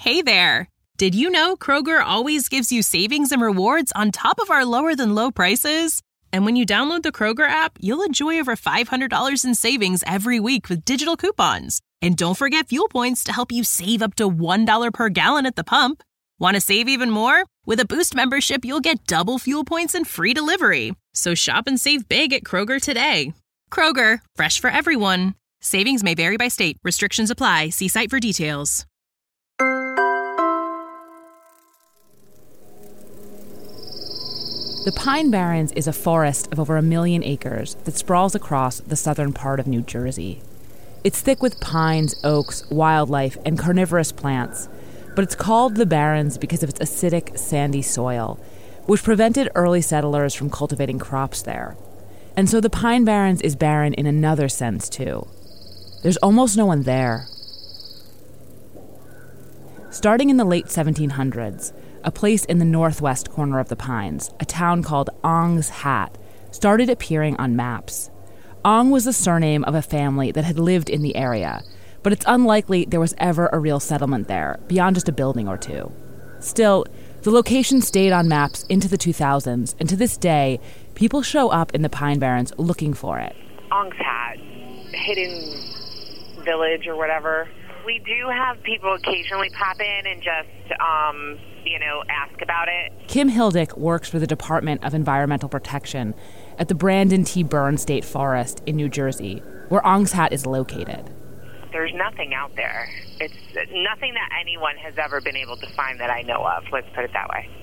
Hey there! Did you know Kroger always gives you savings and rewards on top of our lower-than-low prices? And when you download the Kroger app, you'll enjoy over $500 in savings every week with digital coupons. And don't forget fuel points to help you save up to $1 per gallon at the pump. Want to save even more? With a Boost membership, you'll get double fuel points and free delivery. So shop and save big at Kroger today. Kroger, fresh for everyone. Savings may vary by state. Restrictions apply. See site for details. The Pine Barrens is a forest of over 1 million acres that sprawls across the southern part of New Jersey. It's thick with pines, oaks, wildlife, and carnivorous plants, but it's called the Barrens because of its acidic, sandy soil, which prevented early settlers from cultivating crops there. And so the Pine Barrens is barren in another sense, too. There's almost no one there. Starting in the late 1700s, a place in the northwest corner of the Pines, a town called Ong's Hat, started appearing on maps. Ong was the surname of a family that had lived in the area, but it's unlikely there was ever a real settlement there, beyond just a building or two. Still, the location stayed on maps into the 2000s, and to this day, people show up in the Pine Barrens looking for it. Ong's Hat, hidden village or whatever. We do have people occasionally pop in and just, ask about it. Kim Hildick works for the Department of Environmental Protection at the Brandon T. Byrne State Forest in New Jersey, where Ong's Hat is located. There's nothing out there. It's nothing that anyone has ever been able to find that I know of, let's put it that way.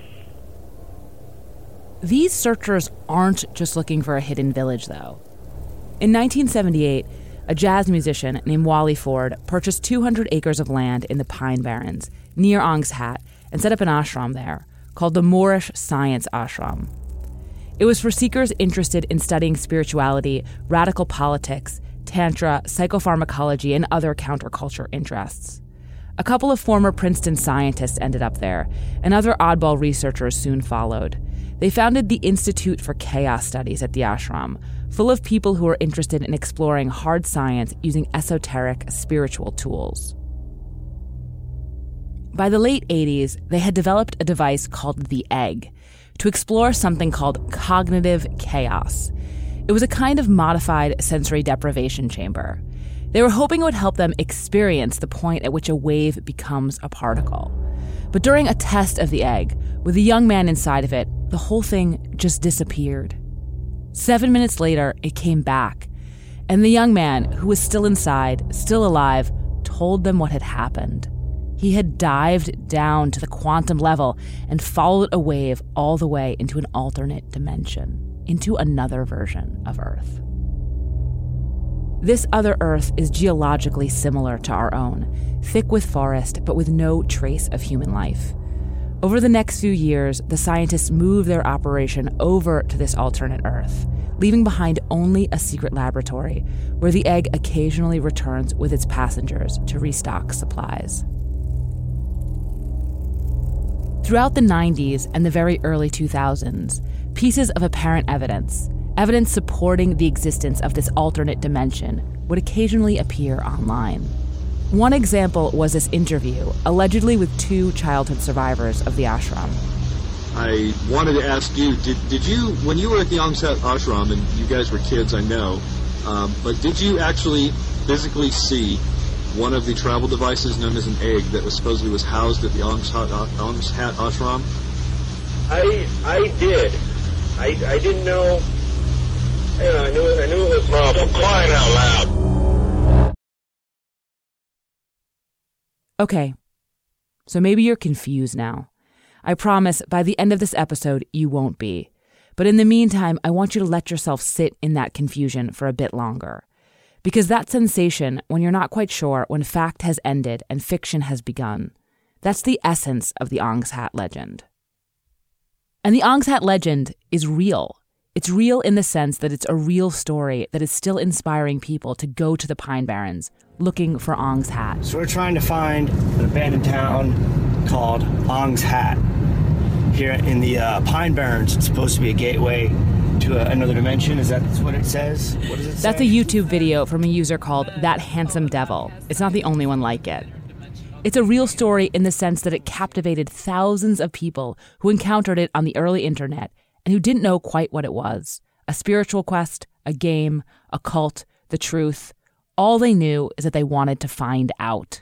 These searchers aren't just looking for a hidden village, though. In 1978, a jazz musician named Wally Ford purchased 200 acres of land in the Pine Barrens, near Ong's Hat, and set up an ashram there, called the Moorish Science Ashram. It was for seekers interested in studying spirituality, radical politics, tantra, psychopharmacology, and other counterculture interests. A couple of former Princeton scientists ended up there, and other oddball researchers soon followed. They founded the Institute for Chaos Studies at the ashram, full of people who were interested in exploring hard science using esoteric, spiritual tools. By the late 80s, they had developed a device called the Egg to explore something called cognitive chaos. It was a kind of modified sensory deprivation chamber. They were hoping it would help them experience the point at which a wave becomes a particle. But during a test of the Egg, with a young man inside of it, the whole thing just disappeared. 7 minutes later, it came back, and the young man, who was still inside, still alive, told them what had happened. He had dived down to the quantum level and followed a wave all the way into an alternate dimension, into another version of Earth. This other Earth is geologically similar to our own, thick with forest, but with no trace of human life. Over the next few years, the scientists moved their operation over to this alternate Earth, leaving behind only a secret laboratory where the Egg occasionally returns with its passengers to restock supplies. Throughout the 90s and the very early 2000s, pieces of apparent evidence supporting the existence of this alternate dimension, would occasionally appear online. One example was this interview, allegedly with 2 childhood survivors of the ashram. I wanted to ask you, did you, when you were at the Ong's Hat ashram, and you guys were kids, I know, but did you actually physically see one of the travel devices known as an egg that was supposedly was housed at the Ong's Hat ashram? I did. I didn't know. I knew it was wrong. I'm crying out loud. Okay, so maybe you're confused now. I promise by the end of this episode, you won't be. But in the meantime, I want you to let yourself sit in that confusion for a bit longer. Because that sensation, when you're not quite sure when fact has ended and fiction has begun, that's the essence of the Ong's Hat legend. And the Ong's Hat legend is real. It's real in the sense that it's a real story that is still inspiring people to go to the Pine Barrens looking for Ong's Hat. So we're trying to find an abandoned town called Ong's Hat. Here in the Pine Barrens, it's supposed to be a gateway to another dimension. Is that what it says? What does it say? That's a YouTube video from a user called That Handsome Devil. It's not the only one like it. It's a real story in the sense that it captivated thousands of people who encountered it on the early internet and who didn't know quite what it was. A spiritual quest, a game, a cult, the truth. All they knew is that they wanted to find out.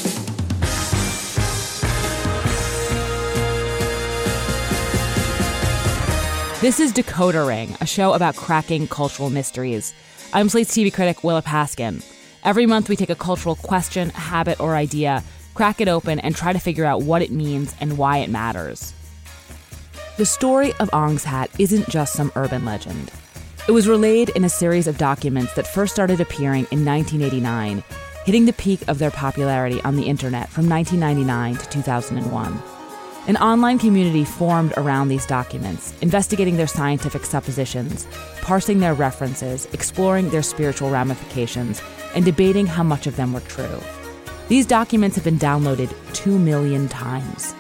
This is Decoder Ring, a show about cracking cultural mysteries. I'm Slate's TV critic, Willa Paskin. Every month we take a cultural question, habit, or idea, crack it open, and try to figure out what it means and why it matters. The story of Ong's Hat isn't just some urban legend. It was relayed in a series of documents that first started appearing in 1989, hitting the peak of their popularity on the internet from 1999 to 2001. An online community formed around these documents, investigating their scientific suppositions, parsing their references, exploring their spiritual ramifications, and debating how much of them were true. These documents have been downloaded 2 million times.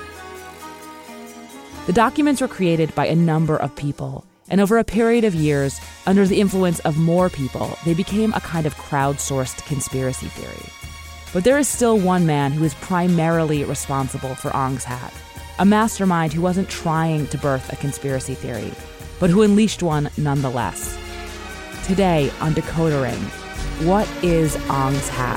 The documents were created by a number of people, and over a period of years, under the influence of more people, they became a kind of crowdsourced conspiracy theory. But there is still one man who is primarily responsible for Ong's Hat, a mastermind who wasn't trying to birth a conspiracy theory, but who unleashed one nonetheless. Today on Decoder Ring, what is Ong's Hat?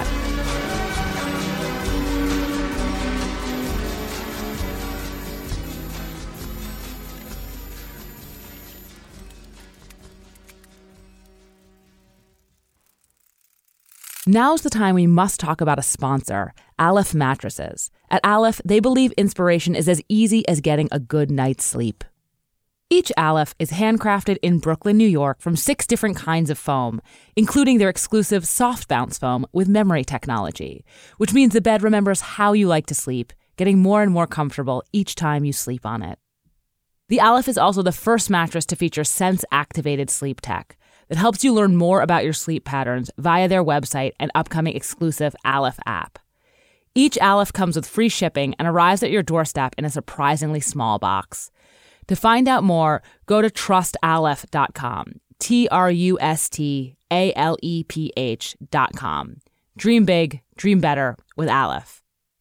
Now's the time we must talk about a sponsor, Aleph Mattresses. At Aleph, they believe inspiration is as easy as getting a good night's sleep. Each Aleph is handcrafted in Brooklyn, New York from 6 different kinds of foam, including their exclusive soft bounce foam with memory technology, which means the bed remembers how you like to sleep, getting more and more comfortable each time you sleep on it. The Aleph is also the first mattress to feature sense-activated sleep tech that helps you learn more about your sleep patterns via their website and upcoming exclusive Aleph app. Each Aleph comes with free shipping and arrives at your doorstep in a surprisingly small box. To find out more, go to trustaleph.com, TRUSTALEPH.com. Dream big, dream better with Aleph.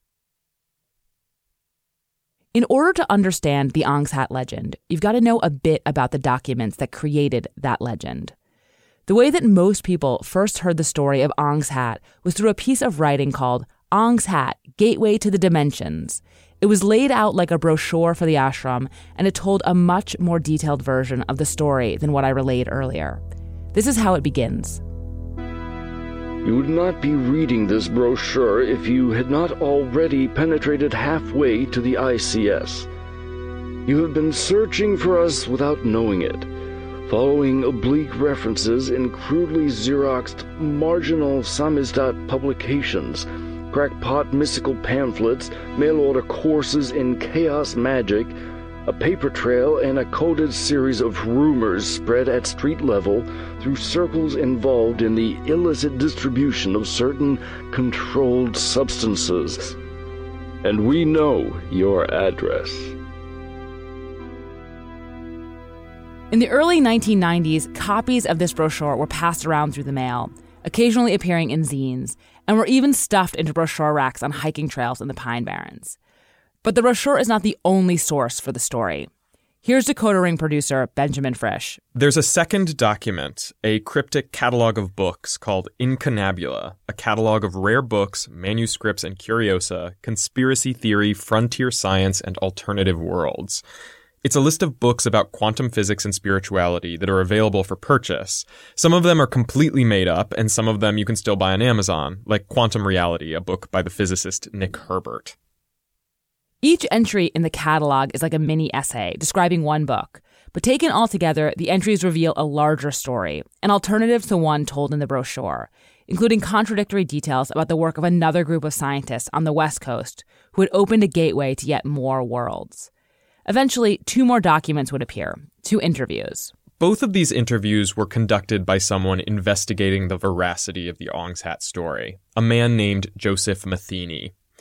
In order to understand the Ong's Hat legend, you've got to know a bit about the documents that created that legend. The way that most people first heard the story of Ong's Hat was through a piece of writing called Ong's Hat, Gateway to the Dimensions. It was laid out like a brochure for the ashram, and it told a much more detailed version of the story than what I relayed earlier. This is how it begins. You would not be reading this brochure if you had not already penetrated halfway to the ICS. You have been searching for us without knowing it, following oblique references in crudely Xeroxed marginal samizdat publications, crackpot mystical pamphlets, mail-order courses in chaos magic, a paper trail, and a coded series of rumors spread at street level through circles involved in the illicit distribution of certain controlled substances. And we know your address. In the early 1990s, copies of this brochure were passed around through the mail, occasionally appearing in zines, and were even stuffed into brochure racks on hiking trails in the Pine Barrens. But the brochure is not the only source for the story. Here's Decoder Ring producer Benjamin Frisch. There's a second document, a cryptic catalog of books called Incunabula, a catalog of rare books, manuscripts, and curiosa, conspiracy theory, frontier science, and alternative worlds. It's a list of books about quantum physics and spirituality that are available for purchase. Some of them are completely made up, and some of them you can still buy on Amazon, like Quantum Reality, a book by the physicist Nick Herbert. Each entry in the catalog is like a mini essay describing one book, but taken all together, the entries reveal a larger story, an alternative to one told in the brochure, including contradictory details about the work of another group of scientists on the West Coast who had opened a gateway to yet more worlds. Eventually, 2 more documents would appear, 2 interviews. Both of these interviews were conducted by someone investigating the veracity of the Ong's Hat story, a man named Joseph Matheny.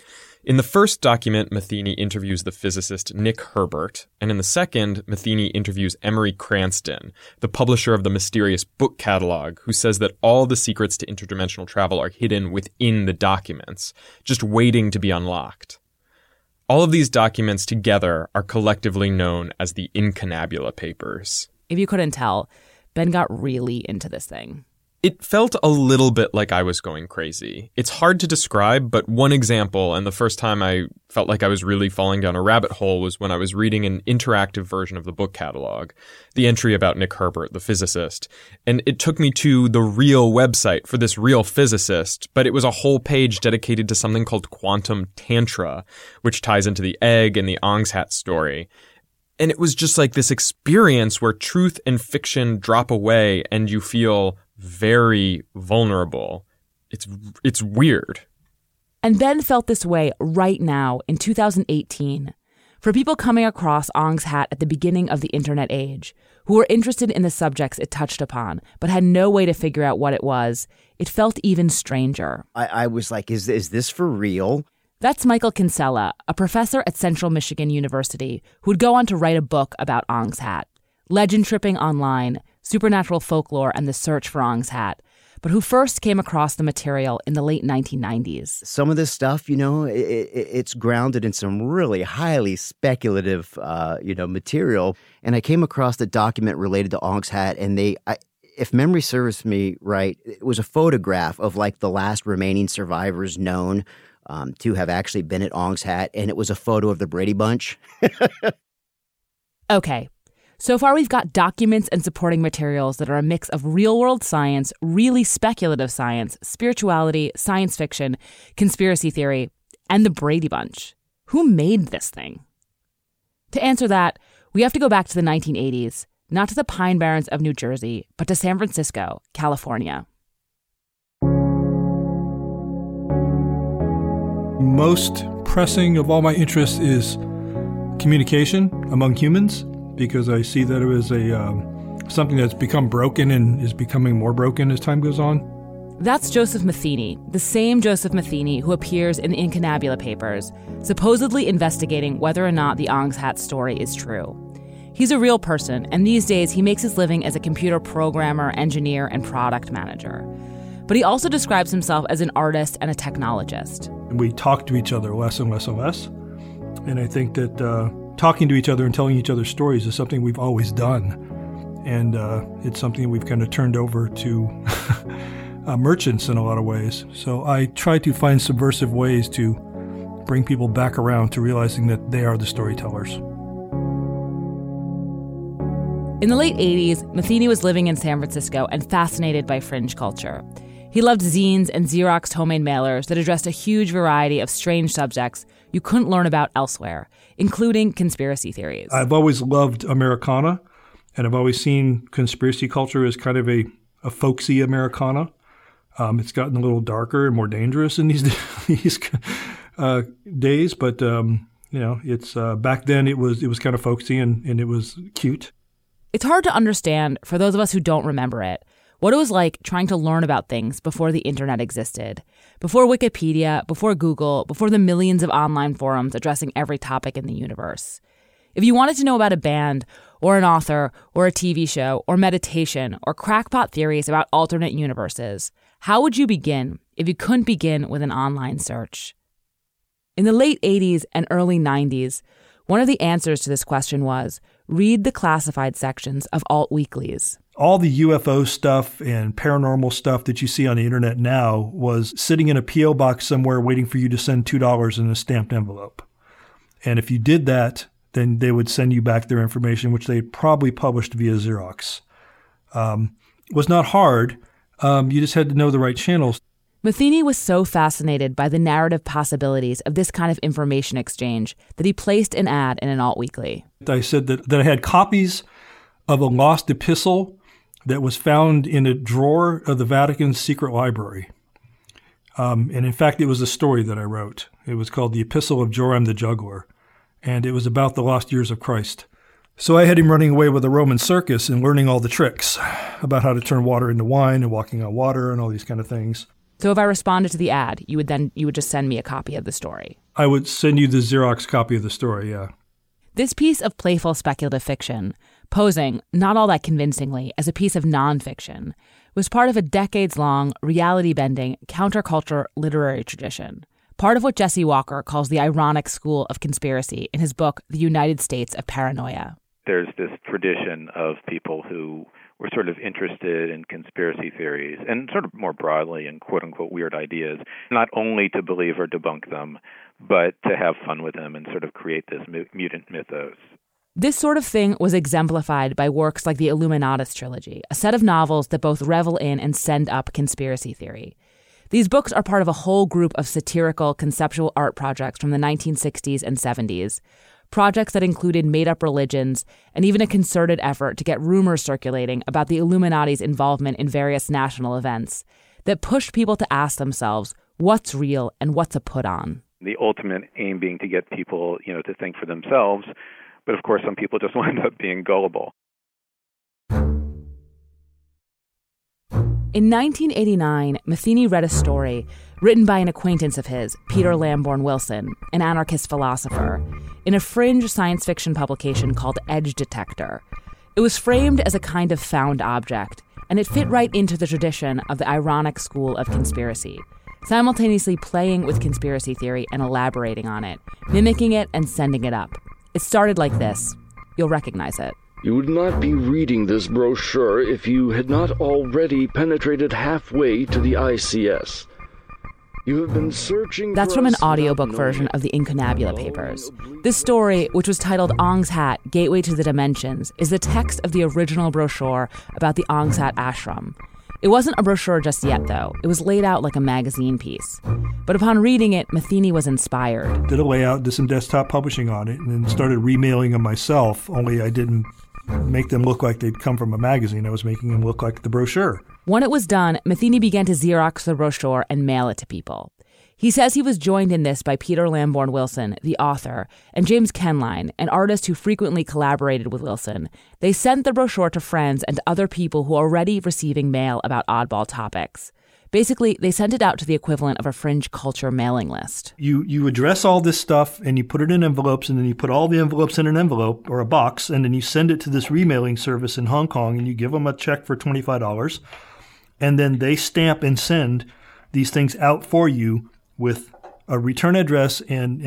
In the first document, Matheny interviews the physicist Nick Herbert, and in the second, Matheny interviews Emery Cranston, the publisher of the mysterious book catalog, who says that all the secrets to interdimensional travel are hidden within the documents, just waiting to be unlocked. All of these documents together are collectively known as the Incunabula Papers. If you couldn't tell, Ben got really into this thing. It felt a little bit like I was going crazy. It's hard to describe, but one example, and the first time I felt like I was really falling down a rabbit hole, was when I was reading an interactive version of the book catalog, the entry about Nick Herbert, the physicist. And it took me to the real website for this real physicist, but it was a whole page dedicated to something called quantum tantra, which ties into the egg and the Ong's Hat story. And it was just like this experience where truth and fiction drop away and you feel very vulnerable. It's weird. And Ben felt this way right now in 2018. For people coming across Ong's Hat at the beginning of the internet age, who were interested in the subjects it touched upon, but had no way to figure out what it was, it felt even stranger. I was like, is this for real? That's Michael Kinsella, a professor at Central Michigan University, who would go on to write a book about Ong's Hat. Legend tripping online, supernatural folklore, and the search for Ong's Hat, but who first came across the material in the late 1990s. Some of this stuff, it's grounded in some really highly speculative, material. And I came across the document related to Ong's Hat, and if memory serves me right, it was a photograph of like the last remaining survivors known to have actually been at Ong's Hat, and it was a photo of the Brady Bunch. Okay. So far, we've got documents and supporting materials that are a mix of real-world science, really speculative science, spirituality, science fiction, conspiracy theory, and the Brady Bunch. Who made this thing? To answer that, we have to go back to the 1980s, not to the Pine Barrens of New Jersey, but to San Francisco, California. Most pressing of all my interests is communication among humans, because I see that it was something that's become broken and is becoming more broken as time goes on. That's Joseph Matheny, the same Joseph Matheny who appears in the Incunabula Papers, supposedly investigating whether or not the Ong's Hat story is true. He's a real person, and these days he makes his living as a computer programmer, engineer, and product manager. But he also describes himself as an artist and a technologist. We talk to each other less and less and less. And I think that talking to each other and telling each other stories is something we've always done. And it's something that we've kind of turned over to merchants in a lot of ways. So I try to find subversive ways to bring people back around to realizing that they are the storytellers. In the late 80s, Matheny was living in San Francisco and fascinated by fringe culture. He loved zines and Xeroxed homemade mailers that addressed a huge variety of strange subjects you couldn't learn about elsewhere, including conspiracy theories. I've always loved Americana, and I've always seen conspiracy culture as kind of a folksy Americana. It's gotten a little darker and more dangerous in these days, but it's back then it was kind of folksy and it was cute. It's hard to understand, for those of us who don't remember it, what it was like trying to learn about things before the internet existed, before Wikipedia, before Google, before the millions of online forums addressing every topic in the universe. If you wanted to know about a band, or an author, or a TV show, or meditation, or crackpot theories about alternate universes, how would you begin if you couldn't begin with an online search? In the late 80s and early 90s, one of the answers to this question was, read the classified sections of alt weeklies. All the UFO stuff and paranormal stuff that you see on the internet now was sitting in a P.O. box somewhere waiting for you to send $2 in a stamped envelope. And if you did that, then they would send you back their information, which they probably published via Xerox. It was not hard. You just had to know the right channels. Matheny was so fascinated by the narrative possibilities of this kind of information exchange that he placed an ad in an alt weekly. I said that I had copies of a lost epistle that was found in a drawer of the Vatican's secret library. And in fact, it was a story that I wrote. It was called The Epistle of Joram the Juggler, and it was about the lost years of Christ. So I had him running away with a Roman circus and learning all the tricks about how to turn water into wine and walking on water and all these kind of things. So if I responded to the ad, you would just send me a copy of the story. I would send you the Xerox copy of the story, yeah. This piece of playful speculative fiction, posing, not all that convincingly, as a piece of nonfiction, was part of a decades-long, reality-bending, counterculture literary tradition, part of what Jesse Walker calls the ironic school of conspiracy in his book, The United States of Paranoia. There's this tradition of people who were sort of interested in conspiracy theories and sort of more broadly in quote-unquote weird ideas, not only to believe or debunk them, but to have fun with them and sort of create this mutant mythos. This sort of thing was exemplified by works like the Illuminatus trilogy, a set of novels that both revel in and send up conspiracy theory. These books are part of a whole group of satirical, conceptual art projects from the 1960s and 70s, projects that included made-up religions and even a concerted effort to get rumors circulating about the Illuminati's involvement in various national events that pushed people to ask themselves, what's real and what's a put-on? The ultimate aim being to get people, to think for themselves, but of course some people just wind up being gullible. In 1989, Matheny read a story written by an acquaintance of his, Peter Lamborn Wilson, an anarchist philosopher, in a fringe science fiction publication called Edge Detector. It was framed as a kind of found object, and it fit right into the tradition of the ironic school of conspiracy, simultaneously playing with conspiracy theory and elaborating on it, mimicking it and sending it up. It started like this. You'll recognize it. You would not be reading this brochure if you had not already penetrated halfway to the ICS. You have been searching. That's from an audiobook version of the Incunabula Papers. This story, which was titled Ong's Hat, Gateway to the Dimensions, is the text of the original brochure about the Ong's Hat ashram. It wasn't a brochure just yet, though. It was laid out like a magazine piece. But upon reading it, Matheny was inspired. Did a layout, did some desktop publishing on it, and then started remailing them myself, only I didn't make them look like they'd come from a magazine. I was making them look like the brochure. When it was done, Matheny began to Xerox the brochure and mail it to people. He says he was joined in this by Peter Lamborn Wilson, the author, and James Kenline, an artist who frequently collaborated with Wilson. They sent the brochure to friends and other people who were already receiving mail about oddball topics. Basically, they sent it out to the equivalent of a fringe culture mailing list. You address all this stuff, and you put it in envelopes, and then you put all the envelopes in an envelope or a box, and then you send it to this remailing service in Hong Kong, and you give them a check for $25, and then they stamp and send these things out for you with a return address and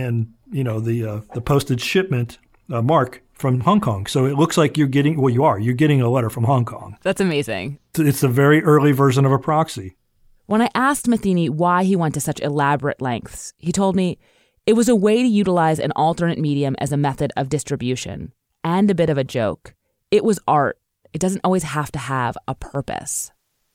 the postage shipment mark from Hong Kong. So it looks like you're getting a letter from Hong Kong. That's amazing. It's a very early version of a proxy. When I asked Matheny why he went to such elaborate lengths, he told me it was a way to utilize an alternate medium as a method of distribution and a bit of a joke. It was art. It doesn't always have to have a purpose.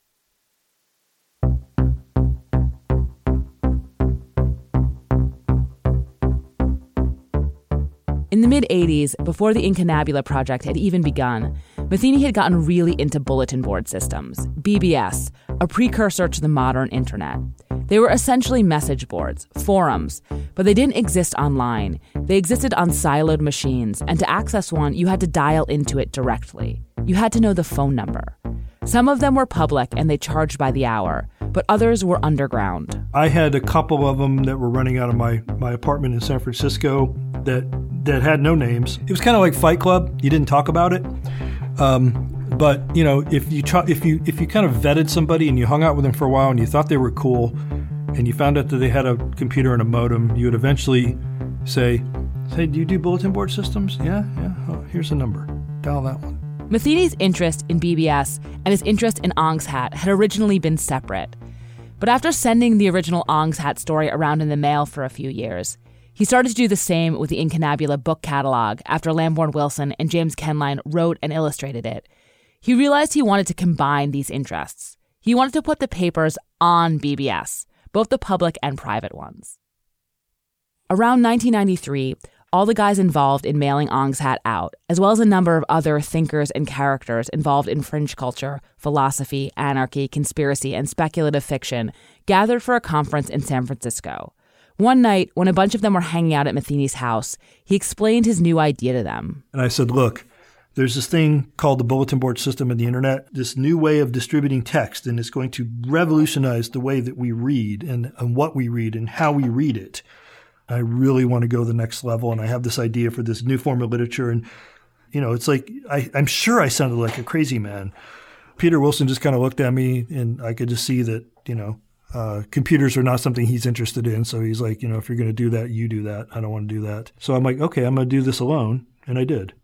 In the mid-'80s, before the Incunabula project had even begun, Matheny had gotten really into bulletin board systems, BBS, a precursor to the modern internet. They were essentially message boards, forums, but they didn't exist online. They existed on siloed machines, and to access one, you had to dial into it directly. You had to know the phone number. Some of them were public and they charged by the hour, but others were underground. I had a couple of them that were running out of my apartment in San Francisco that had no names. It was kind of like Fight Club. You didn't talk about it. But if you kind of vetted somebody and you hung out with them for a while and you thought they were cool and you found out that they had a computer and a modem, you would eventually say, do you do bulletin board systems? Yeah. Oh, here's the number. Dial that one. Matheny's interest in BBS and his interest in Ong's Hat had originally been separate. But after sending the original Ong's Hat story around in the mail for a few years, he started to do the same with the Incunabula book catalog after Lamborn Wilson and James Kenline wrote and illustrated it. He realized he wanted to combine these interests. He wanted to put the papers on BBS, both the public and private ones. Around 1993, all the guys involved in mailing Ong's Hat out, as well as a number of other thinkers and characters involved in fringe culture, philosophy, anarchy, conspiracy, and speculative fiction, gathered for a conference in San Francisco. One night, when a bunch of them were hanging out at Matheny's house, he explained his new idea to them. And I said, look, There's this thing called the bulletin board system in the internet, this new way of distributing text, and it's going to revolutionize the way that we read and what we read and how we read it. I really want to go the next level, and I have this idea for this new form of literature. And, it's like I'm sure I sounded like a crazy man. Peter Wilson just kind of looked at me, and I could just see that, computers are not something he's interested in. So he's like, if you're going to do that, you do that. I don't want to do that. So I'm like, okay, I'm going to do this alone. And I did.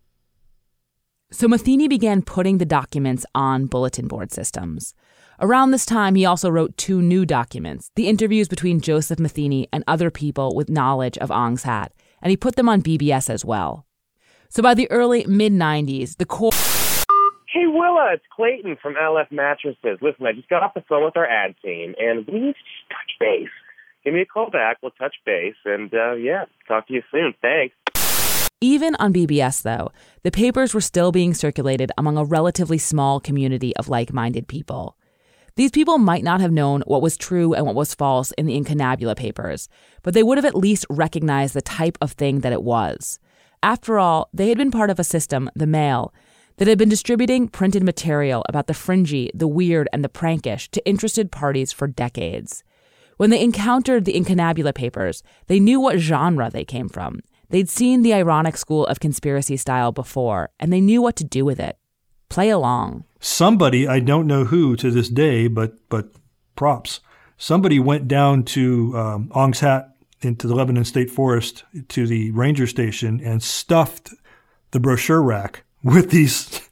So Matheny began putting the documents on bulletin board systems. Around this time, he also wrote 2 new documents, the interviews between Joseph Matheny and other people with knowledge of Ong's Hat, and he put them on BBS as well. So by the early mid-90s, the core... Hey, Willa, it's Clayton from LF Mattresses. Listen, I just got off the phone with our ad team, and we need to just touch base. Give me a call back, we'll touch base, and talk to you soon. Thanks. Even on BBS, though, the papers were still being circulated among a relatively small community of like-minded people. These people might not have known what was true and what was false in the Incunabula papers, but they would have at least recognized the type of thing that it was. After all, they had been part of a system, the Mail, that had been distributing printed material about the fringy, the weird, and the prankish to interested parties for decades. When they encountered the Incunabula papers, they knew what genre they came from. They'd seen the ironic school of conspiracy style before, and they knew what to do with it. Play along. Somebody, I don't know who to this day, but props. Somebody went down to Ong's Hat into the Lebanon State Forest to the ranger station and stuffed the brochure rack with these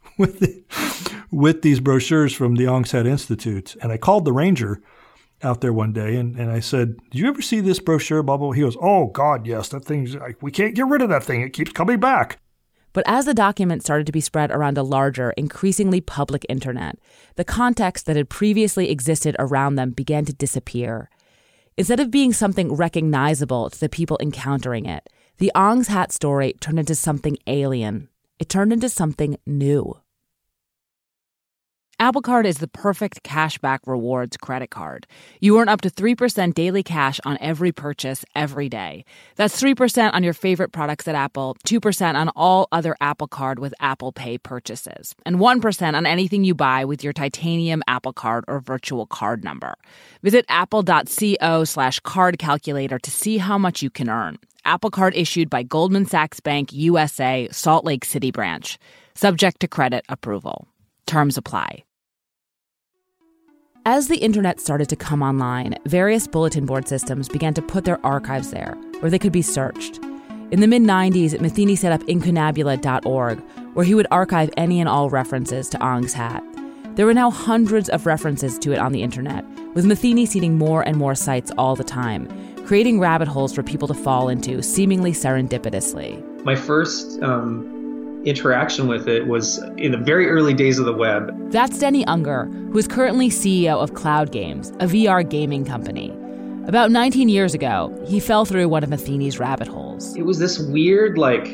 brochures from the Ong's Hat Institute. And I called the ranger out there one day, and I said, "Did you ever see this brochure, bubble?" He goes, "Oh, God, yes. That thing's like, we can't get rid of that thing. It keeps coming back." But as the document started to be spread around a larger, increasingly public internet, the context that had previously existed around them began to disappear. Instead of being something recognizable to the people encountering it, the Ong's Hat story turned into something alien. It turned into something new. Apple Card is the perfect cashback rewards credit card. You earn up to 3% daily cash on every purchase every day. That's 3% on your favorite products at Apple, 2% on all other Apple Card with Apple Pay purchases, and 1% on anything you buy with your titanium Apple Card or virtual card number. Visit apple.co/card calculator to see how much you can earn. Apple Card issued by Goldman Sachs Bank USA, Salt Lake City branch. Subject to credit approval. Terms apply. As the internet started to come online, various bulletin board systems began to put their archives there, where they could be searched. In the mid-90s, Matheny set up incunabula.org, where he would archive any and all references to Ong's Hat. There were now hundreds of references to it on the internet, with Matheny seeding more and more sites all the time, creating rabbit holes for people to fall into, seemingly serendipitously. My first interaction with it was in the very early days of the web. That's Denny Unger, who is currently CEO of Cloud Games, a VR gaming company. About 19 years ago, he fell through one of Matheny's rabbit holes. It was this weird,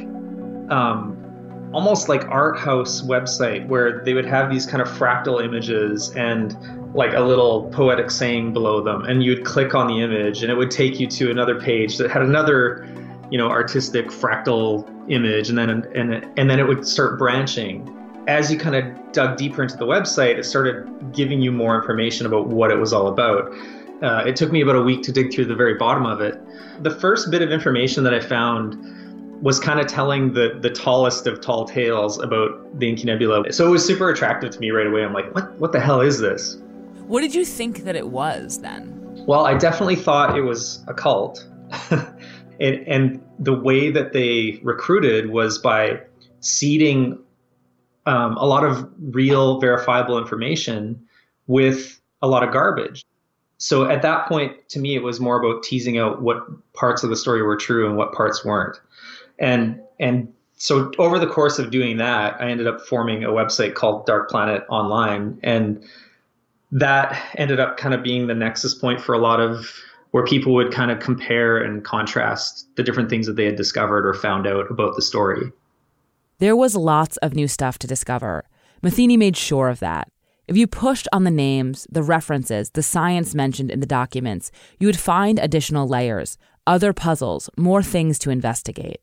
almost like art house website where they would have these kind of fractal images and like a little poetic saying below them. And you'd click on the image and it would take you to another page that had another, artistic fractal image, and then it would start branching. As you kind of dug deeper into the website, it started giving you more information about what it was all about. It took me about a week to dig through the very bottom of it. The first bit of information that I found was kind of telling the tallest of tall tales about the Incunabula. So it was super attractive to me right away. I'm like, what the hell is this? What did you think that it was then? Well, I definitely thought it was a cult. And the way that they recruited was by seeding a lot of real verifiable information with a lot of garbage. So at that point, to me, it was more about teasing out what parts of the story were true and what parts weren't. And so over the course of doing that, I ended up forming a website called Dark Planet Online. And that ended up kind of being the nexus point for a lot of where people would kind of compare and contrast the different things that they had discovered or found out about the story. There was lots of new stuff to discover. Matheny made sure of that. If you pushed on the names, the references, the science mentioned in the documents, you would find additional layers, other puzzles, more things to investigate.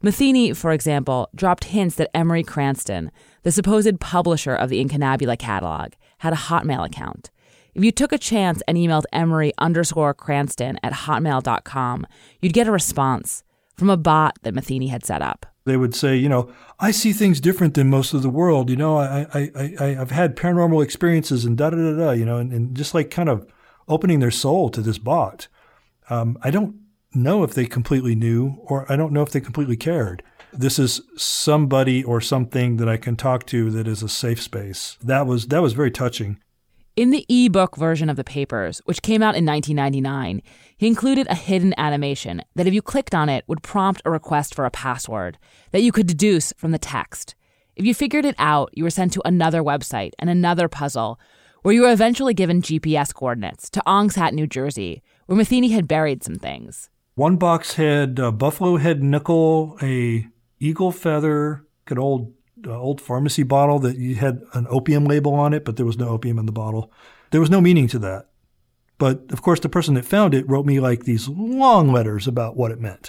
Matheny, for example, dropped hints that Emery Cranston, the supposed publisher of the Incunabula catalog, had a Hotmail account. If you took a chance and emailed Emery_Cranston at hotmail.com, you'd get a response from a bot that Matheny had set up. They would say, I see things different than most of the world. I've had paranormal experiences and da-da-da-da, and just like kind of opening their soul to this bot. I don't know if they completely knew, or I don't know if they completely cared. This is somebody or something that I can talk to that is a safe space. That was very touching. In the e-book version of the papers, which came out in 1999, he included a hidden animation that if you clicked on it would prompt a request for a password that you could deduce from the text. If you figured it out, you were sent to another website and another puzzle, where you were eventually given GPS coordinates to Ong's Hat, New Jersey, where Matheny had buried some things. One box had a buffalo head nickel, a eagle feather, an old pharmacy bottle that you had an opium label on it, but there was no opium in the bottle. There was no meaning to that. But, of course, the person that found it wrote me like these long letters about what it meant.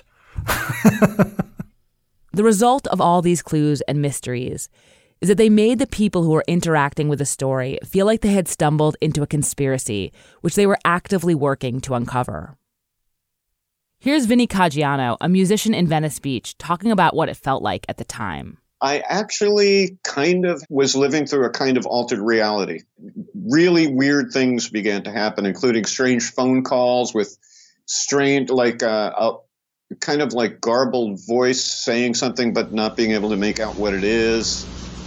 The result of all these clues and mysteries is that they made the people who were interacting with the story feel like they had stumbled into a conspiracy, which they were actively working to uncover. Here's Vinny Caggiano, a musician in Venice Beach, talking about what it felt like at the time. I actually kind of was living through a kind of altered reality. Really weird things began to happen, including strange phone calls with strange, a kind of like garbled voice saying something but not being able to make out what it is.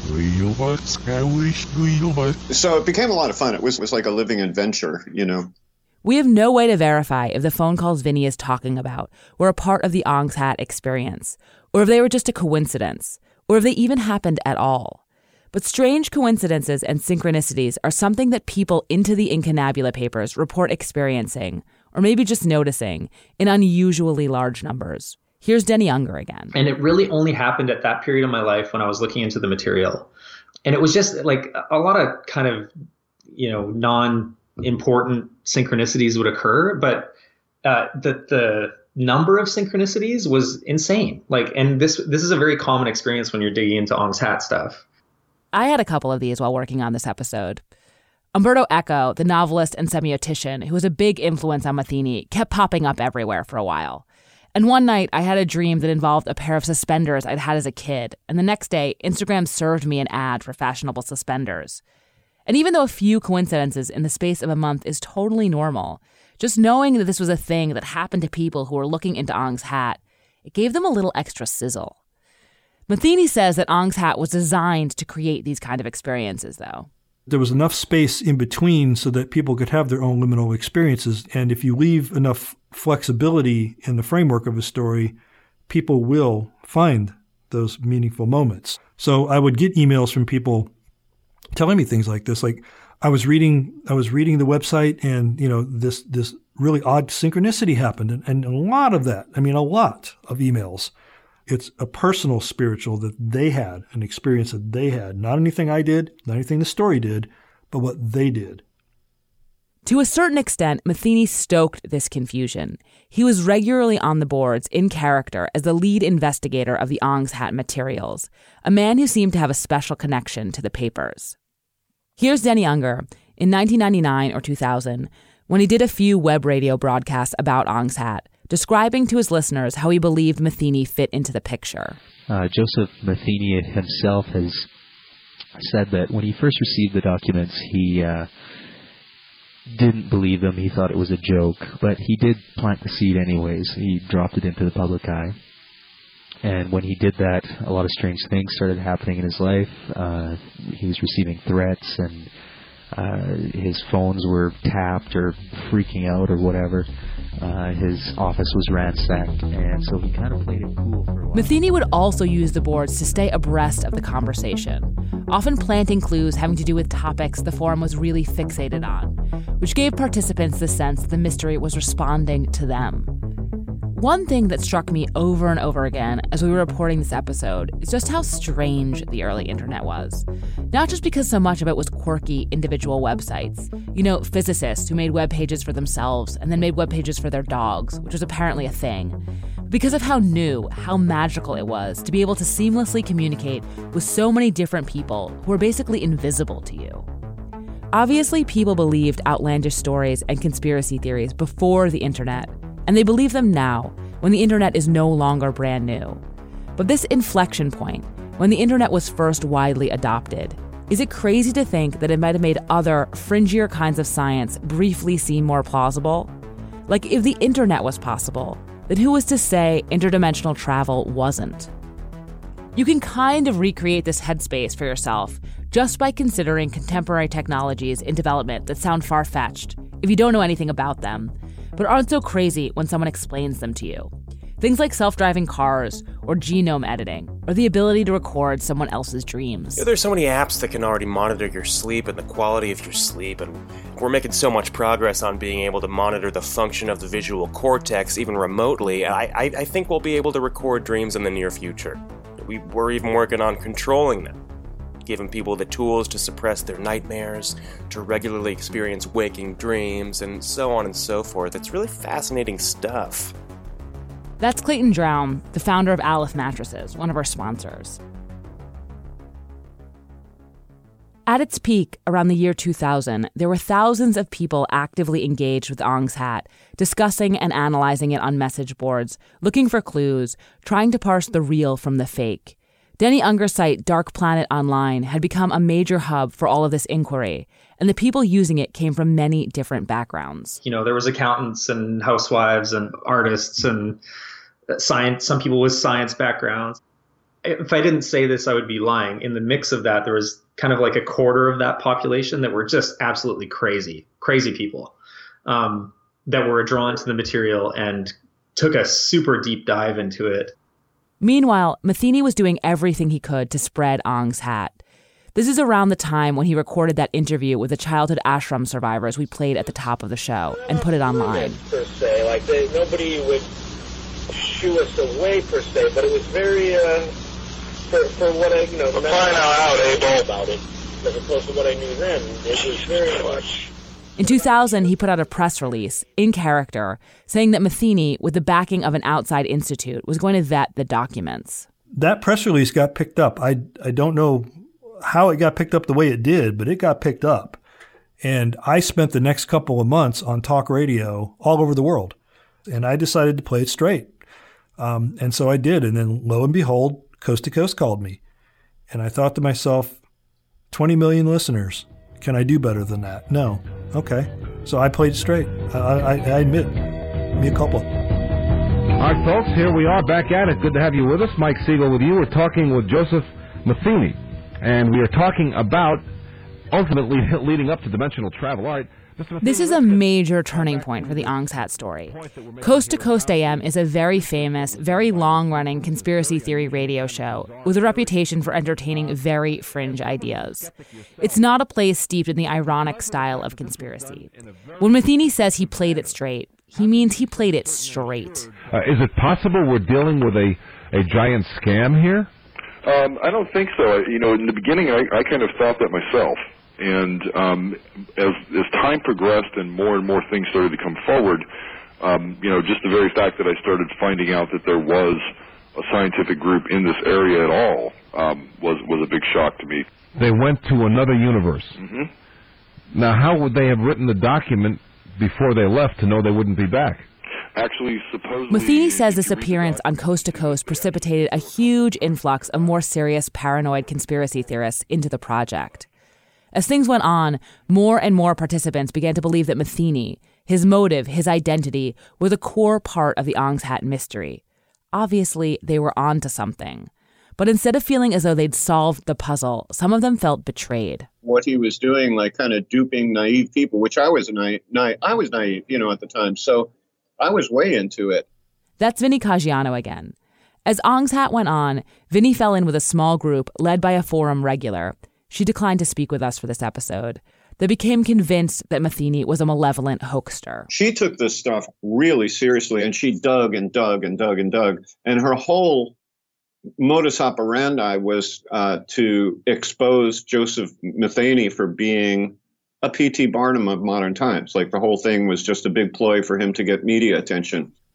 So it became a lot of fun. It was like a living adventure, We have no way to verify if the phone calls Vinny is talking about were a part of the Ong's Hat experience, or if they were just a coincidence, or if they even happened at all. But strange coincidences and synchronicities are something that people into the Incunabula papers report experiencing, or maybe just noticing, in unusually large numbers. Here's Denny Unger again. And it really only happened at that period of my life when I was looking into the material. And it was just like a lot of kind of, non-important synchronicities would occur, but the number of synchronicities was insane. And this is a very common experience when you're digging into Ong's Hat stuff. I had a couple of these while working on this episode. Umberto Eco, the novelist and semiotician, who was a big influence on Matheny, kept popping up everywhere for a while. And one night, I had a dream that involved a pair of suspenders I'd had as a kid, and the next day, Instagram served me an ad for fashionable suspenders. And even though a few coincidences in the space of a month is totally normal, just knowing that this was a thing that happened to people who were looking into Ong's Hat, it gave them a little extra sizzle. Matheny says that Ong's Hat was designed to create these kind of experiences, though. There was enough space in between so that people could have their own liminal experiences. And if you leave enough flexibility in the framework of a story, people will find those meaningful moments. So I would get emails from people telling me things like this. Like I was reading the website and, this really odd synchronicity happened. And a lot of that, a lot of emails. It's a personal spiritual that they had, an experience that they had. Not anything I did, not anything the story did, but what they did. To a certain extent, Matheny stoked this confusion. He was regularly on the boards in character as the lead investigator of the Ong's Hat materials, a man who seemed to have a special connection to the papers. Here's Denny Unger in 1999 or 2000, when he did a few web radio broadcasts about Ong's Hat, describing to his listeners how he believed Matheny fit into the picture. Joseph Matheny himself has said that when he first received the documents, he didn't believe them. He thought it was a joke, but he did plant the seed anyways. He dropped it into the public eye. And when he did that, a lot of strange things started happening in his life. He was receiving threats, and his phones were tapped or freaking out or whatever. His office was ransacked, and so he kind of played it cool for a while. Matheny would also use the boards to stay abreast of the conversation, often planting clues having to do with topics the forum was really fixated on, which gave participants the sense that the mystery was responding to them. One thing that struck me over and over again as we were reporting this episode is just how strange the early internet was. Not just because so much of it was quirky individual websites. Physicists who made web pages for themselves and then made web pages for their dogs, which was apparently a thing. because of how new, how magical it was to be able to seamlessly communicate with so many different people who are basically invisible to you. Obviously, people believed outlandish stories and conspiracy theories before the internet, and they believe them now when the internet is no longer brand new. But this inflection point, when the internet was first widely adopted, is it crazy to think that it might have made other, fringier kinds of science briefly seem more plausible? Like, if the internet was possible, then who was to say interdimensional travel wasn't? You can kind of recreate this headspace for yourself just by considering contemporary technologies in development that sound far-fetched if you don't know anything about them, but aren't so crazy when someone explains them to you. Things like self-driving cars or genome editing, or the ability to record someone else's dreams. There's so many apps that can already monitor your sleep and the quality of your sleep, and we're making so much progress on being able to monitor the function of the visual cortex even remotely, and I think we'll be able to record dreams in the near future. We're even working on controlling them, giving people the tools to suppress their nightmares, to regularly experience waking dreams, and so on and so forth. It's really fascinating stuff. That's Clayton Drown, the founder of Aleph Mattresses, one of our sponsors. At its peak, around the year 2000, there were thousands of people actively engaged with Ong's Hat, discussing and analyzing it on message boards, looking for clues, trying to parse the real from the fake. Denny Unger's site, Dark Planet Online, had become a major hub for all of this inquiry, and the people using it came from many different backgrounds. There was accountants and housewives and artists and science, some people with science backgrounds. If I didn't say this, I would be lying. In the mix of that, there was kind of like a quarter of that population that were just absolutely crazy people that were drawn to the material and took a super deep dive into it. Meanwhile, Matheny was doing everything he could to spread Ong's Hat. This is around the time when he recorded that interview with the childhood ashram survivors we played at the top of the show and put it online. Per se, like nobody would shoo us away per se, but it was very for what I about it, as opposed to what I knew then. It was very much. In 2000, he put out a press release, in character, saying that Matheny, with the backing of an outside institute, was going to vet the documents. That press release got picked up. I don't know how it got picked up the way it did, but it got picked up. And I spent the next couple of months on talk radio all over the world. And I decided to play it straight. And so I did. And then lo and behold, Coast to Coast called me. And I thought to myself, 20 million listeners. Can I do better than that? No. Okay. So I played it straight. I admit, mea culpa. All right, folks, here we are back at it. Good to have you with us. Mike Siegel with you. We're talking with Joseph Matheny, and we are talking about ultimately leading up to dimensional travel. All right. This is a major turning point for the Ong's Hat story. Coast to Coast AM is a very famous, very long-running conspiracy theory radio show with a reputation for entertaining very fringe ideas. It's not a place steeped in the ironic style of conspiracy. When Matheny says he played it straight, he means he played it straight. Is it possible we're dealing with a giant scam here? I don't think so. In the beginning, I kind of thought that myself. And as time progressed and more things started to come forward, just the very fact that I started finding out that there was a scientific group in this area at all was a big shock to me. They went to another universe. Mm-hmm. Now, how would they have written the document before they left to know they wouldn't be back? Actually, supposedly... Matheny says this appearance on Coast to Coast precipitated a huge influx of more serious paranoid conspiracy theorists into the project. As things went on, more and more participants began to believe that Matheny, his motive, his identity, were the core part of the Ong's Hat mystery. Obviously, they were onto something. But instead of feeling as though they'd solved the puzzle, some of them felt betrayed. What he was doing, like kind of duping naive people, which I was naive, at the time. So I was way into it. That's Vinny Caggiano again. As Ong's Hat went on, Vinny fell in with a small group led by a forum regular. She declined to speak with us for this episode. They became convinced that Matheny was a malevolent hoaxer. She took this stuff really seriously, and she dug and dug and dug and dug. And her whole modus operandi was to expose Joseph Matheny for being a P.T. Barnum of modern times. Like the whole thing was just a big ploy for him to get media attention.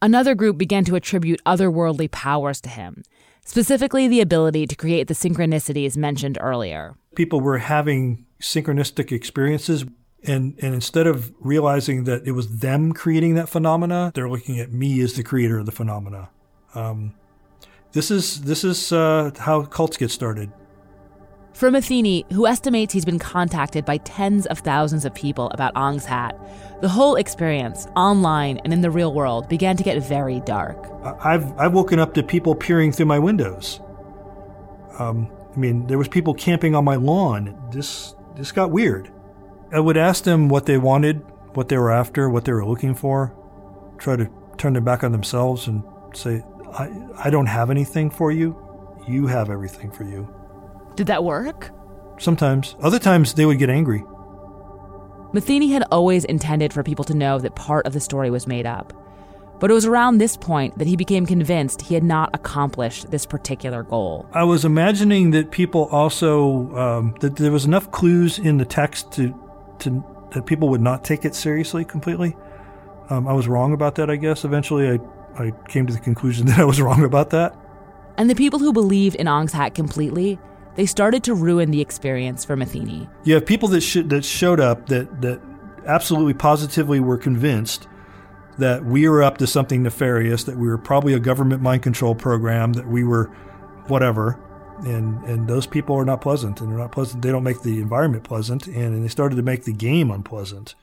Another group began to attribute otherworldly powers to him, specifically the ability to create the synchronicities mentioned earlier. People were having synchronistic experiences, and instead of realizing that it was them creating that phenomena, they're looking at me as the creator of the phenomena. This is how cults get started. For Matheny, who estimates he's been contacted by tens of thousands of people about Ong's Hat, the whole experience, online and in the real world, began to get very dark. I've woken up to people peering through my windows. There was people camping on my lawn. This got weird. I would ask them what they wanted, what they were after, what they were looking for, try to turn their back on themselves and say, I don't have anything for you. You have everything for you. Did that work? Sometimes. Other times they would get angry. Matheny had always intended for people to know that part of the story was made up. But it was around this point that he became convinced he had not accomplished this particular goal. I was imagining that people also, that there was enough clues in the text to that people would not take it seriously completely. I was wrong about that, I guess. Eventually I came to the conclusion that I was wrong about that. And the people who believed in Ong's Hat completely, they started to ruin the experience for Matheny. You have people that showed up that absolutely positively were convinced that we were up to something nefarious, that we were probably a government mind control program, that we were whatever. And those people are not pleasant, and they're not pleasant. They don't make the environment pleasant, and they started to make the game unpleasant.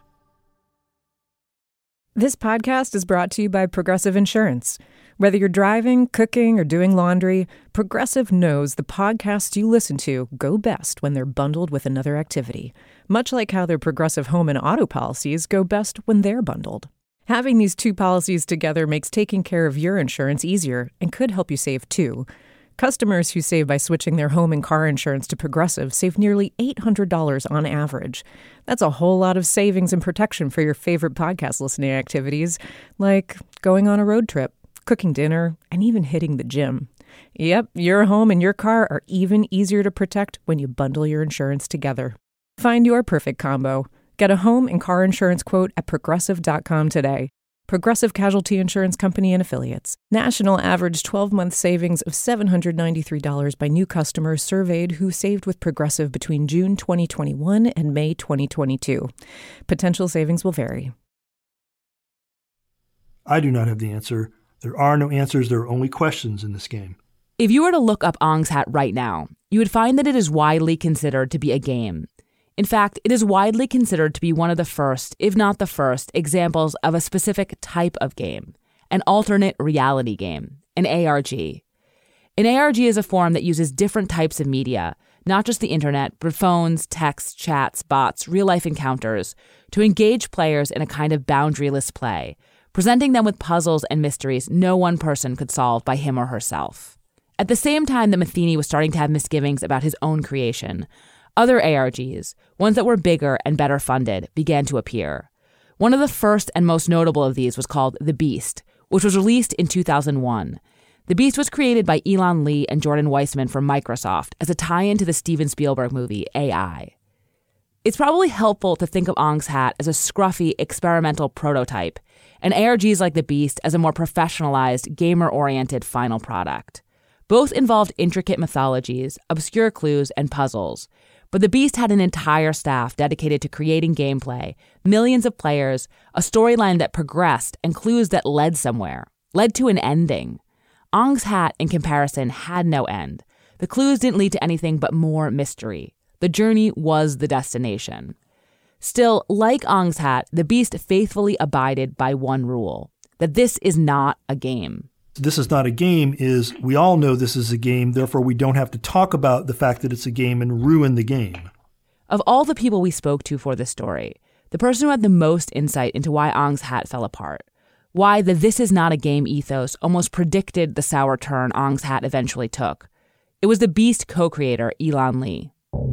This podcast is brought to you by Progressive Insurance. Whether you're driving, cooking, or doing laundry, Progressive knows the podcasts you listen to go best when they're bundled with another activity, much like how their Progressive home and auto policies go best when they're bundled. Having these two policies together makes taking care of your insurance easier and could help you save too. Customers who save by switching their home and car insurance to Progressive save nearly $800 on average. That's a whole lot of savings and protection for your favorite podcast listening activities, like going on a road trip, cooking dinner, and even hitting the gym. Yep, your home and your car are even easier to protect when you bundle your insurance together. Find your perfect combo. Get a home and car insurance quote at Progressive.com today. Progressive Casualty Insurance Company and Affiliates. National average 12-month savings of $793 by new customers surveyed who saved with Progressive between June 2021 and May 2022. Potential savings will vary. I do not have the answer. There are no answers. There are only questions in this game. If you were to look up Ong's Hat right now, you would find that it is widely considered to be a game. In fact, it is widely considered to be one of the first, if not the first, examples of a specific type of game, an alternate reality game, an ARG. An ARG is a form that uses different types of media, not just the internet, but phones, texts, chats, bots, real-life encounters, to engage players in a kind of boundaryless play, presenting them with puzzles and mysteries no one person could solve by him or herself. At the same time that Matheny was starting to have misgivings about his own creation, other ARGs, ones that were bigger and better funded, began to appear. One of the first and most notable of these was called The Beast, which was released in 2001. The Beast was created by Elon Lee and Jordan Weissman from Microsoft as a tie-in to the Steven Spielberg movie AI. It's probably helpful to think of Ong's Hat as a scruffy experimental prototype, and ARGs like The Beast as a more professionalized, gamer-oriented final product. Both involved intricate mythologies, obscure clues, and puzzles, but The Beast had an entire staff dedicated to creating gameplay, millions of players, a storyline that progressed, and clues that led somewhere, led to an ending. Ong's Hat, in comparison, had no end. The clues didn't lead to anything but more mystery. The journey was the destination. Still, like Ong's Hat, The Beast faithfully abided by one rule, that this is not a game. This is not a game is we all know this is a game, therefore we don't have to talk about the fact that it's a game and ruin the game. Of all the people we spoke to for this story, the person who had the most insight into why Ong's Hat fell apart, why the this is not a game ethos almost predicted the sour turn Ong's Hat eventually took, it was The Beast co-creator Elon Lee.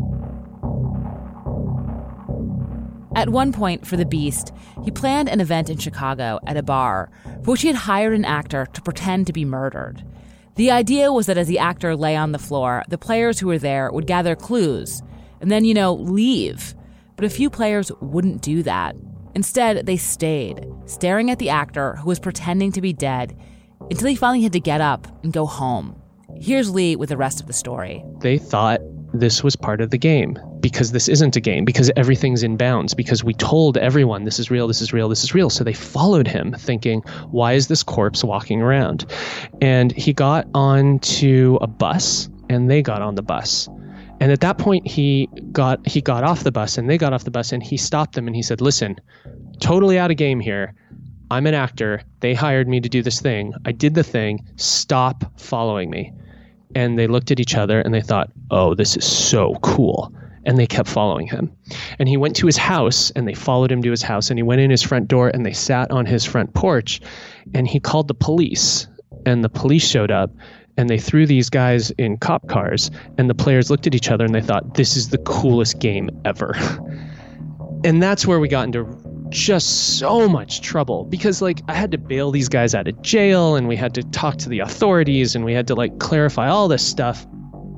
At one point for The Beast, he planned an event in Chicago at a bar for which he had hired an actor to pretend to be murdered. The idea was that as the actor lay on the floor, the players who were there would gather clues and then, leave. But a few players wouldn't do that. Instead, they stayed, staring at the actor who was pretending to be dead until he finally had to get up and go home. Here's Lee with the rest of the story. They thought this was part of the game, because this isn't a game, because everything's in bounds, because we told everyone this is real, this is real, this is real. So they followed him thinking, why is this corpse walking around? And he got onto a bus and they got on the bus. And at that point, he got off the bus and they got off the bus and he stopped them and he said, listen, totally out of game here. I'm an actor. They hired me to do this thing. I did the thing. Stop following me. And they looked at each other and they thought, oh, this is so cool. And they kept following him. And he went to his house and they followed him to his house. And he went in his front door and they sat on his front porch and he called the police. And the police showed up and they threw these guys in cop cars. And the players looked at each other and they thought, this is the coolest game ever. And that's where we got into just so much trouble, because I had to bail these guys out of jail and we had to talk to the authorities and we had to clarify all this stuff.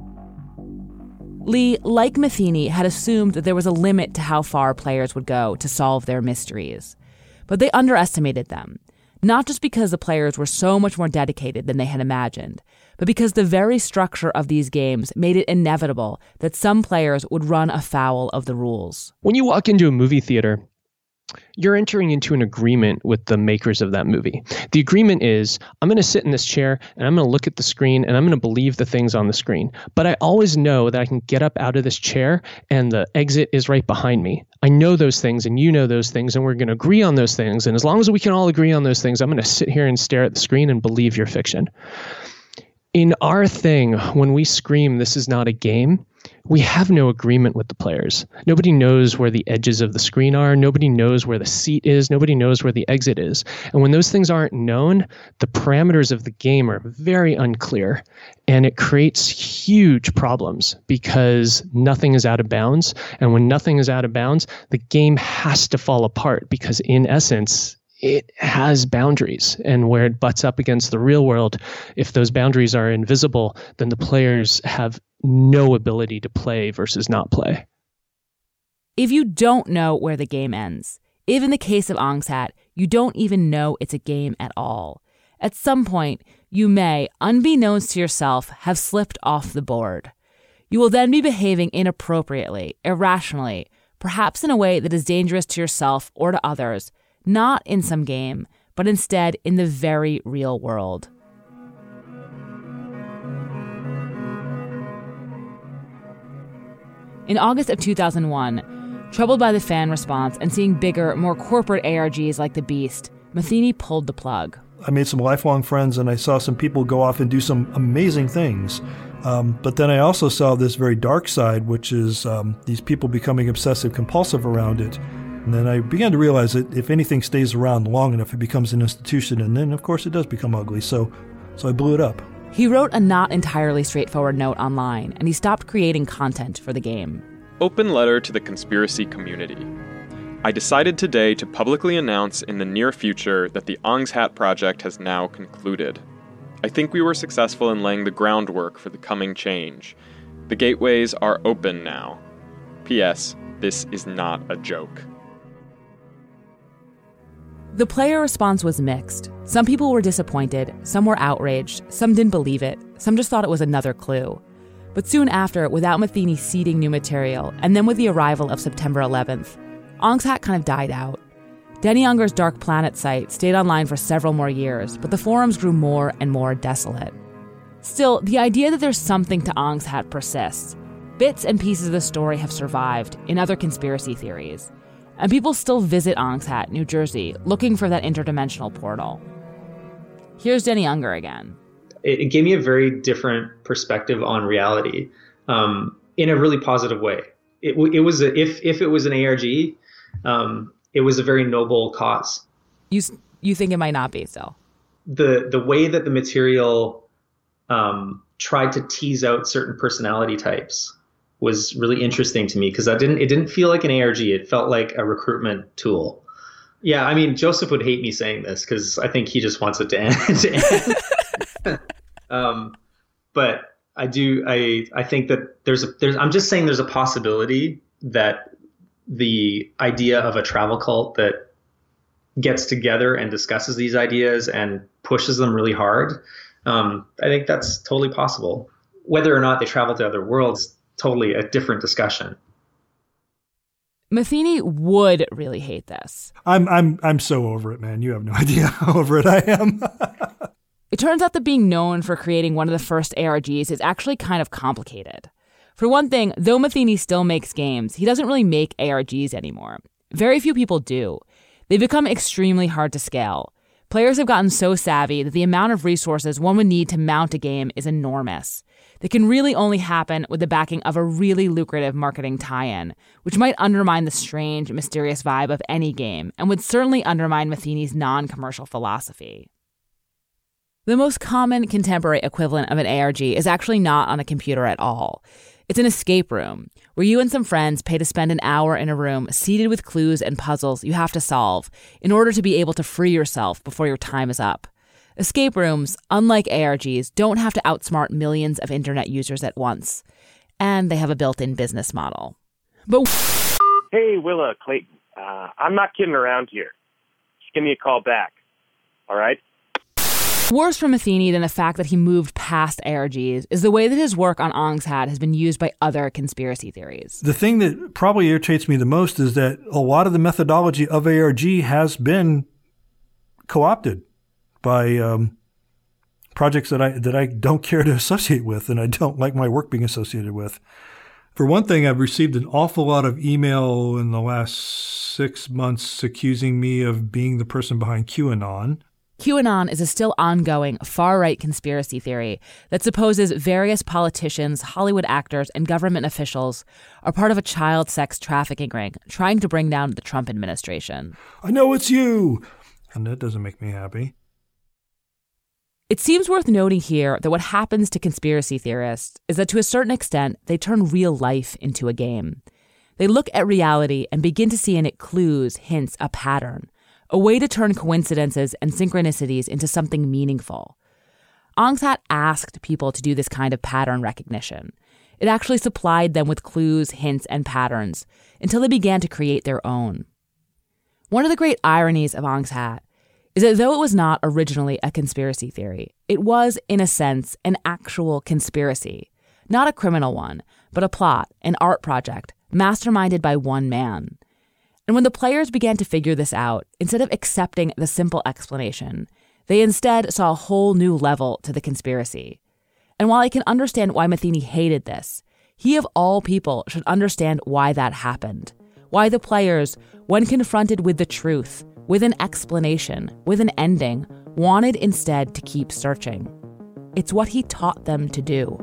Lee, like Matheny, had assumed that there was a limit to how far players would go to solve their mysteries. But they underestimated them, not just because the players were so much more dedicated than they had imagined, but because the very structure of these games made it inevitable that some players would run afoul of the rules. When you walk into a movie theater, you're entering into an agreement with the makers of that movie. The agreement is, I'm going to sit in this chair and I'm going to look at the screen and I'm going to believe the things on the screen. But I always know that I can get up out of this chair and the exit is right behind me. I know those things and you know those things and we're going to agree on those things. And as long as we can all agree on those things, I'm going to sit here and stare at the screen and believe your fiction. In our thing, when we scream, this is not a game, we have no agreement with the players. Nobody knows where the edges of the screen are. Nobody knows where the seat is. Nobody knows where the exit is. And when those things aren't known, the parameters of the game are very unclear. And it creates huge problems because nothing is out of bounds. And when nothing is out of bounds, the game has to fall apart because in essence, it has boundaries, and where it butts up against the real world, if those boundaries are invisible, then the players have no ability to play versus not play. If you don't know where the game ends, if in the case of Angshat, you don't even know it's a game at all, at some point, you may, unbeknownst to yourself, have slipped off the board. You will then be behaving inappropriately, irrationally, perhaps in a way that is dangerous to yourself or to others, not in some game, but instead in the very real world. In August of 2001, troubled by the fan response and seeing bigger, more corporate ARGs like The Beast, Matheny pulled the plug. I made some lifelong friends and I saw some people go off and do some amazing things. But then I also saw this very dark side, which is these people becoming obsessive compulsive around it. And then I began to realize that if anything stays around long enough, it becomes an institution. And then, of course, it does become ugly. So I blew it up. He wrote a not entirely straightforward note online, and he stopped creating content for the game. Open letter to the conspiracy community. I decided today to publicly announce in the near future that the Angshat project has now concluded. I think we were successful in laying the groundwork for the coming change. The gateways are open now. P.S. This is not a joke. The player response was mixed. Some people were disappointed, some were outraged, some didn't believe it, some just thought it was another clue. But soon after, without Matheny seeding new material, and then with the arrival of September 11th, Angshat kind of died out. Denny Unger's Dark Planet site stayed online for several more years, but the forums grew more and more desolate. Still, the idea that there's something to Angshat persists. Bits and pieces of the story have survived in other conspiracy theories. And people still visit Angshat, New Jersey, looking for that interdimensional portal. Here's Denny Unger again. It gave me a very different perspective on reality, in a really positive way. If it was an ARG, it was a very noble cause. You think it might not be so? The way that the material tried to tease out certain personality types was really interesting to me because it didn't feel like an ARG. It felt like a recruitment tool. Yeah, I mean, Joseph would hate me saying this because I think he just wants it to end. But I think that I'm just saying there's a possibility that the idea of a travel cult that gets together and discusses these ideas and pushes them really hard, I think that's totally possible. Whether or not they travel to other worlds, totally a different discussion. Matheny would really hate this. I'm so over it, man. You have no idea how over it I am. It turns out that being known for creating one of the first ARGs is actually kind of complicated. For one thing, though Matheny still makes games, he doesn't really make ARGs anymore. Very few people do. They've become extremely hard to scale. Players have gotten so savvy that the amount of resources one would need to mount a game is enormous. They can really only happen with the backing of a really lucrative marketing tie-in, which might undermine the strange, mysterious vibe of any game, and would certainly undermine Matheny's non-commercial philosophy. The most common contemporary equivalent of an ARG is actually not on a computer at all. It's an escape room, where you and some friends pay to spend an hour in a room seated with clues and puzzles you have to solve in order to be able to free yourself before your time is up. Escape rooms, unlike ARGs, don't have to outsmart millions of internet users at once. And they have a built-in business model. But hey, Willa, Clayton, I'm not kidding around here. Just give me a call back, all right? worse for Matheny than the fact that he moved past ARGs is the way that his work on Ong's Hat has been used by other conspiracy theories. The thing that probably irritates me the most is that a lot of the methodology of ARG has been co-opted by projects that I don't care to associate with and I don't like my work being associated with. For one thing, I've received an awful lot of email in the last 6 months accusing me of being the person behind QAnon. QAnon is a still ongoing far-right conspiracy theory that supposes various politicians, Hollywood actors, and government officials are part of a child sex trafficking ring trying to bring down the Trump administration. I know it's you! And that doesn't make me happy. It seems worth noting here that what happens to conspiracy theorists is that to a certain extent, they turn real life into a game. They look at reality and begin to see in it clues, hints, a pattern, a way to turn coincidences and synchronicities into something meaningful. Ong's Hat asked people to do this kind of pattern recognition. It actually supplied them with clues, hints, and patterns until they began to create their own. One of the great ironies of Ong's Hat is that though it was not originally a conspiracy theory, it was, in a sense, an actual conspiracy. Not a criminal one, but a plot, an art project, masterminded by one man. And when the players began to figure this out, instead of accepting the simple explanation, they instead saw a whole new level to the conspiracy. And while I can understand why Matheny hated this, he of all people should understand why that happened. Why the players, when confronted with the truth, with an explanation, with an ending, wanted instead to keep searching. It's what he taught them to do.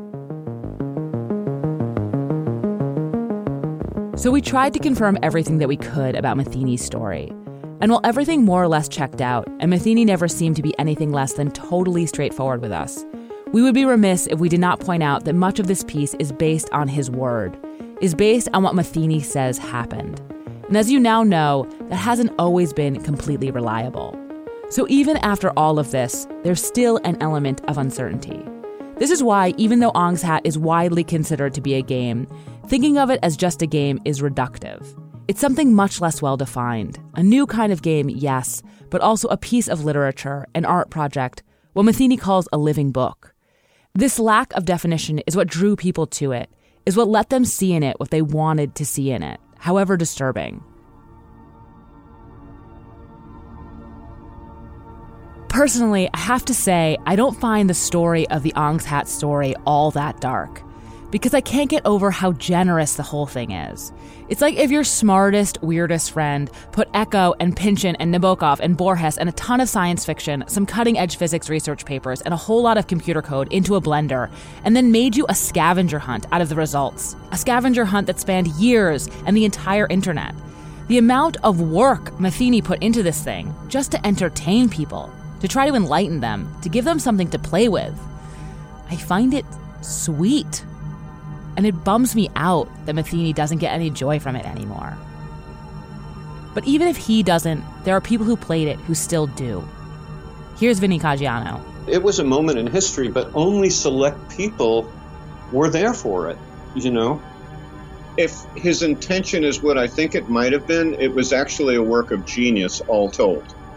So we tried to confirm everything that we could about Matheny's story. And while everything more or less checked out, and Matheny never seemed to be anything less than totally straightforward with us, we would be remiss if we did not point out that much of this piece is based on his word, is based on what Matheny says happened. And as you now know, that hasn't always been completely reliable. So even after all of this, there's still an element of uncertainty. This is why, even though Ong's Hat is widely considered to be a game, thinking of it as just a game is reductive. It's something much less well-defined. A new kind of game, yes, but also a piece of literature, an art project, what Matheny calls a living book. This lack of definition is what drew people to it, is what let them see in it what they wanted to see in it, however disturbing. Personally, I have to say, I don't find the story of the Ong's Hat story all that dark, because I can't get over how generous the whole thing is. It's like if your smartest, weirdest friend put Eco and Pynchon and Nabokov and Borges and a ton of science fiction, some cutting-edge physics research papers, and a whole lot of computer code into a blender, and then made you a scavenger hunt out of the results. A scavenger hunt that spanned years and the entire internet. The amount of work Matheny put into this thing, just to entertain people, to try to enlighten them, to give them something to play with. I find it sweet. And it bums me out that Matheny doesn't get any joy from it anymore. But even if he doesn't, there are people who played it who still do. Here's Vinny Caggiano. It was a moment in history, but only select people were there for it, you know? If his intention is what I think it might have been, it was actually a work of genius, all told.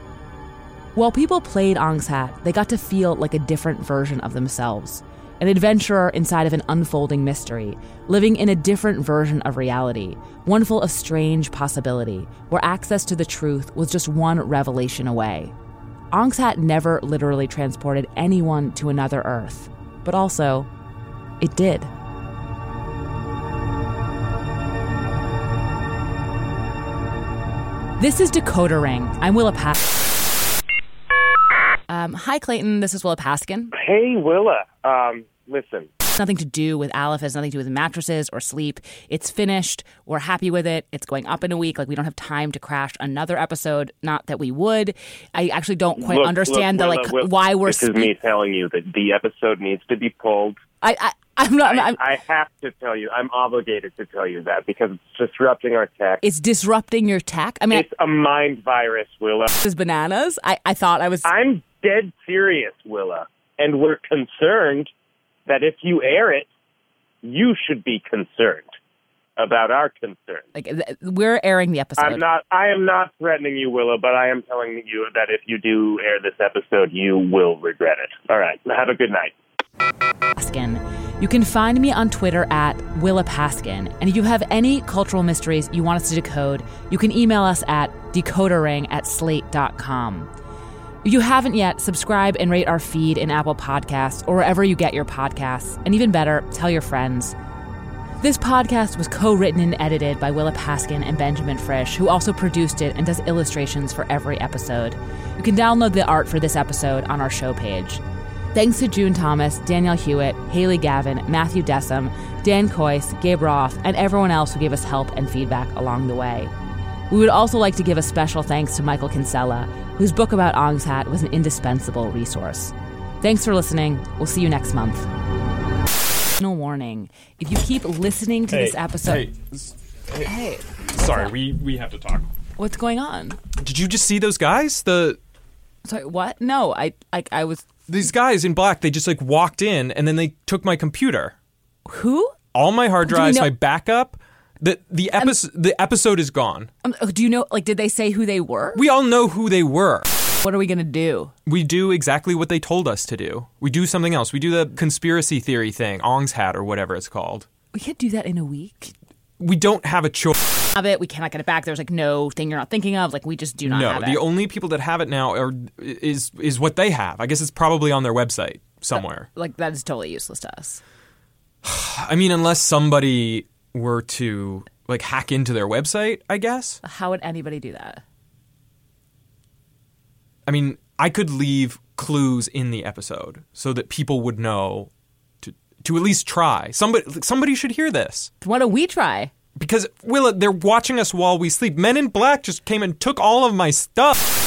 While people played Ong's Hat, they got to feel like a different version of themselves. An adventurer inside of an unfolding mystery, living in a different version of reality, one full of strange possibility, where access to the truth was just one revelation away. Ong's Hat never literally transported anyone to another Earth, but also, it did. This is Decoder Ring. I'm Willa Paskin. Hi, Clayton. This is Willa Paskin. Hey, Willa. Listen. It's nothing to do with Aleph. It's nothing to do with mattresses or sleep. It's finished. We're happy with it. It's going up in a week. Like, we don't have time to crash another episode. Not that we would. I actually don't quite understand why we're... This is me telling you that the episode needs to be pulled. I have to tell you. I'm obligated to tell you that because it's disrupting our tech. It's disrupting your tech? I mean... It's a mind virus, Willa. This is bananas? I thought I was... I'm dead serious, Willa. And we're concerned that if you air it, you should be concerned about our concern. Like, we're airing the episode. I am not threatening you, Willa, but I am telling you that if you do air this episode, you will regret it. All right. Have a good night. Paskin. You can find me on Twitter at Willa Paskin. And if you have any cultural mysteries you want us to decode, you can email us at decodering@slate.com. If you haven't yet, subscribe and rate our feed in Apple Podcasts or wherever you get your podcasts. And even better, tell your friends. This podcast was co-written and edited by Willa Paskin and Benjamin Frisch, who also produced it and does illustrations for every episode. You can download the art for this episode on our show page. Thanks to June Thomas, Danielle Hewitt, Haley Gavin, Matthew Dessem, Dan Coyce, Gabe Roth, and everyone else who gave us help and feedback along the way. We would also like to give a special thanks to Michael Kinsella, whose book about Ong's Hat was an indispensable resource. Thanks for listening. We'll see you next month. No warning. If you keep listening to this episode... Hey. Sorry, we have to talk. What's going on? Did you just see those guys? Sorry, what? No, I was... These guys in black, they just walked in and then they took my computer. Who? All my hard drives, my backup... The episode is gone. Do you know, did they say who they were? We all know who they were. What are we going to do? We do exactly what they told us to do. We do something else. We do the conspiracy theory thing, Ong's Hat or whatever it's called. We can't do that in a week. We don't have a choice. We cannot get it back. There's no thing you're not thinking of. We just do not have it. No, the only people that have it now is what they have. I guess it's probably on their website somewhere. That is totally useless to us. I mean, unless somebody were to hack into their website, I guess. How would anybody do that? I mean, I could leave clues in the episode so that people would know to at least try. Somebody should hear this. Why don't we try? Because, Willa, they're watching us while we sleep. Men in Black just came and took all of my stuff.